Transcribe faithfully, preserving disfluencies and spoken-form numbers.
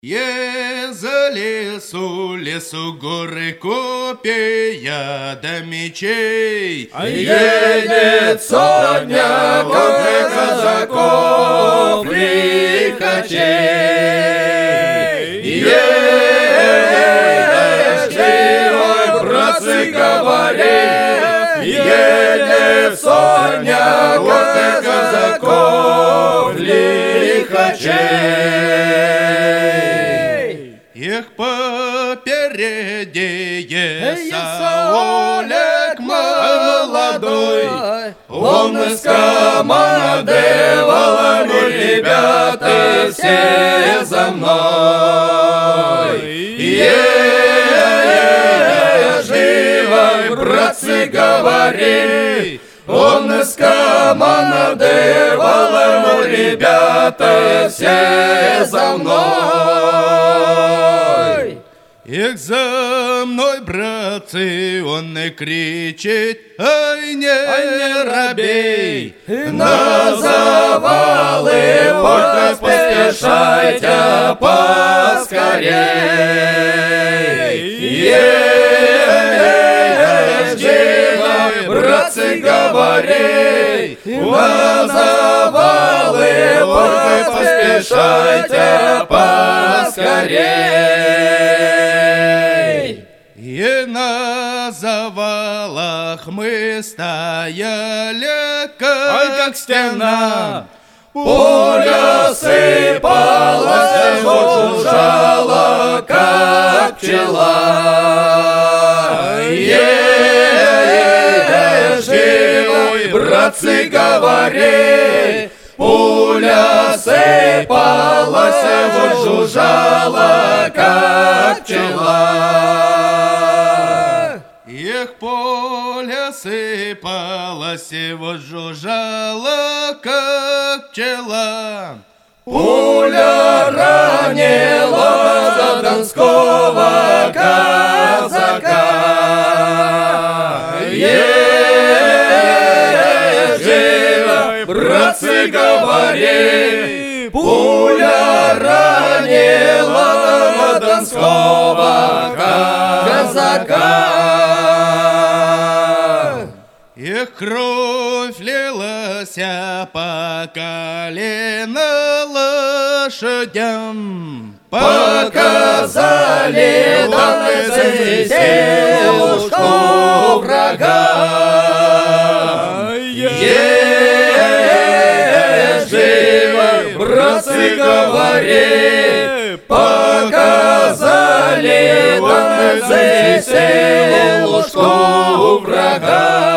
Езали лесу, лесу горы копия до мечей. А едет сотня конных казаков, лихачей. Едешь ты, мой братцы, говори, едет сотня конных казаков, лихачей. Их попереди Саулек молодой, он скомандовал: ребята, все за мной. Ежи, братцы, говори, он скомандовал: ребята, все за мной. Их за мной, братцы, он и кричит: ай, не, Ай, не робей! На завалы пойте, поспешайте поскорей. Ежи, братцы, говори, на завалы пойте, поспешайте поскорей. И на завалах мы стояли, как, Ой, как стена, пуля сыпалась, жужжала, как пчела. Ежи, братцы, говори, пуля сыпалась, жужжала, как пчела. их поле сыпалось, и вот жужжало, как пчела. Пуля ранила донского казака. Ежи, братцы, говори, пуля ранила донского казака. Их кровь лилась по колено лошадям. Показали донцы силушку врага. Ежи, братцы, говори, показали донцы силушку врага.